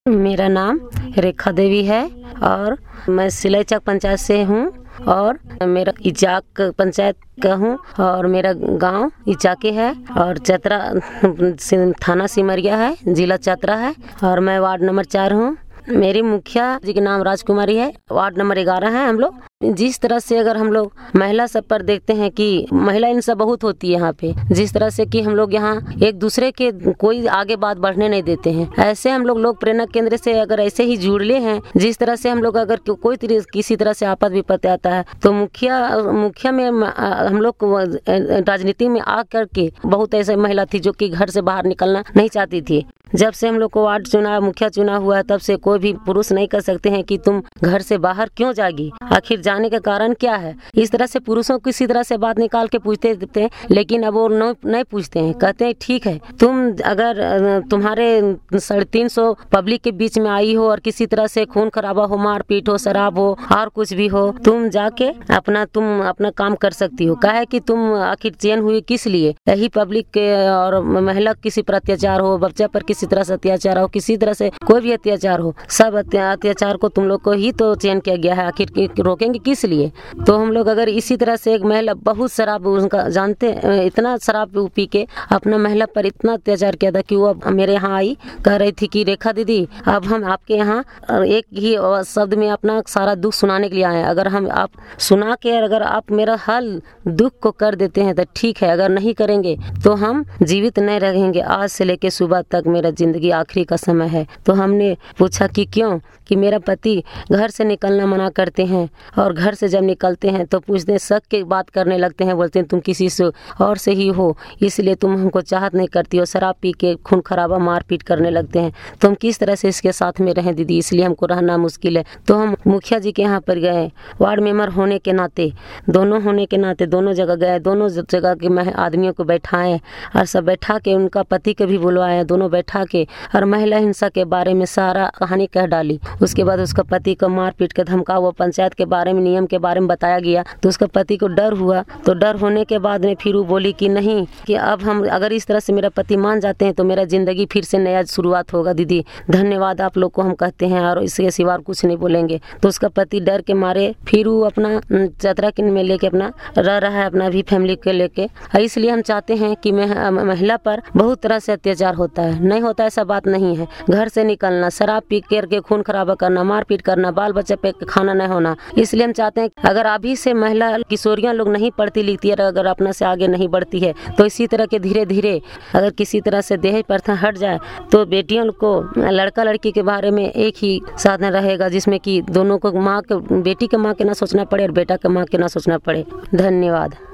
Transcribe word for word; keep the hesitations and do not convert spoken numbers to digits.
मेरा नाम रेखा देवी है और मैं सिलाईचक पंचायत से हूँ और मेरा इचाक पंचायत का हूँ और मेरा गांव इचाके है और चतरा थाना सिमरिया है, जिला चतरा है और मैं वार्ड नंबर चार हूँ। मेरी मुखिया जी के नाम राजकुमारी है, वार्ड नंबर ग्यारह है हम लोग। जिस तरह से अगर हम लोग महिला सब पर देखते हैं कि महिला इन सब बहुत होती है यहाँ पे, जिस तरह से कि हम लोग यहाँ एक दूसरे के कोई आगे बात बढ़ने नहीं देते हैं, ऐसे हम लोग लोक प्रेरणा केंद्र से अगर ऐसे ही जुड़ले हैं, जिस तरह से हम लोग अगर कोई किसी तरह से आपद विपत्ति आता है तो मुखिया मुखिया में हम लोग राजनीति में आ करके बहुत ऐसे महिला थी जो कि घर से बाहर निकलना नहीं चाहती थी। जब से हम लोग को वार्ड चुना मुखिया चुना हुआ है तब से कोई भी पुरुष नहीं कर सकते हैं कि तुम घर से बाहर क्यों जागी, आखिर जाने का कारण क्या है। इस तरह से पुरुषों को किसी तरह से बात निकाल के पूछते थे, लेकिन अब वो नहीं पूछते हैं, कहते हैं ठीक है तुम अगर तुम्हारे साढ़े तीन सौ पब्लिक के बीच में आई हो और किसी तरह से खून खराबा हो, मारपीट हो, शराब हो और कुछ भी हो, तुम जाके अपना तुम अपना काम कर सकती हो। कहा है कि तुम आखिर चयन हुई किस लिए, यही पब्लिक के और महिला किसी पर अत्याचार हो, बच्चा पर किसी तरह से अत्याचार हो, किसी तरह से कोई भी अत्याचार हो, सब अत्याचार को तुम लोग को ही तो चयन किया गया है, आखिर रोकेंगे किस लिए। तो हम लोग अगर इसी तरह से एक महिला बहुत शराब उनका जानते इतना शराब पी के अपना महिला पर इतना अत्याचार किया था कि वो मेरे यहाँ आई, कह रही थी कि रेखा दीदी अब हम आपके यहाँ एक ही शब्द में अपना सारा दुख सुनाने के लिए आए हैं, अगर हम आप सुना के अगर आप मेरा हल दुख को कर देते हैं तो ठीक है, अगर नहीं करेंगे तो हम जीवित नहीं रहेंगे, आज से लेके सुबह तक मेरा जिंदगी आखिरी का समय है। तो हमने पूछा कि क्यों, कि मेरा पति घर से निकलना मना करते हैं और घर से जब निकलते हैं तो पूछते हैं, शक की बात करने लगते हैं, बोलते हैं तुम किसी से और से ही हो इसलिए तुम हमको चाहत नहीं करती हो, शराब पी के खून खराबा मारपीट करने लगते हैं, तो हम किस तरह से इसके साथ में रहें दीदी, इसलिए हमको रहना मुश्किल है। तो हम मुखिया जी के यहाँ पर गए, वार्ड मेंबर होने के नाते, दोनों होने के नाते दोनों जगह गए, दोनों जगह के आदमियों को बैठाएं और सब बैठा के उनका पति को भी बुलवाया, दोनों बैठा के और महिला हिंसा के बारे में सारा कहानी कह डाली। उसके बाद उसका पति को मार पीट के धमका, वो पंचायत के बारे में नियम के बारे में बताया गया, तो उसका पति को डर हुआ। तो डर होने के बाद में फिर वो बोली कि नहीं, कि अब हम अगर इस तरह से मेरा पति मान जाते हैं तो मेरा जिंदगी फिर से नया शुरुआत होगा, दीदी धन्यवाद आप लोग को हम कहते हैं और इसके सिवा कुछ नहीं बोलेंगे। तो उसका पति डर के मारे फिर वो अपना चतरा किन में लेके अपना रह रहा है, अपना भी फैमिली के लेके। इसलिए हम चाहते हैं कि महिला पर बहुत तरह से अत्याचार होता है, नहीं होता ऐसा बात नहीं है, घर से निकलना, शराब पी करके खून खराबा करना, मारपीट करना, बाल बच्चे पे खाना नहीं होना। इसलिए हम चाहते हैं अगर अभी से महिला किशोरियां लोग नहीं पढ़ती लिखती है, अगर अपना से आगे नहीं बढ़ती है तो इसी तरह के धीरे धीरे अगर किसी तरह से दहेज प्रथा हट जाए तो बेटियों को लड़का लड़की के बारे में एक ही साधन रहेगा, जिसमें कि दोनों को माँ के बेटी के माँ के ना सोचना पड़े और बेटा के माँ के ना सोचना पड़े। धन्यवाद।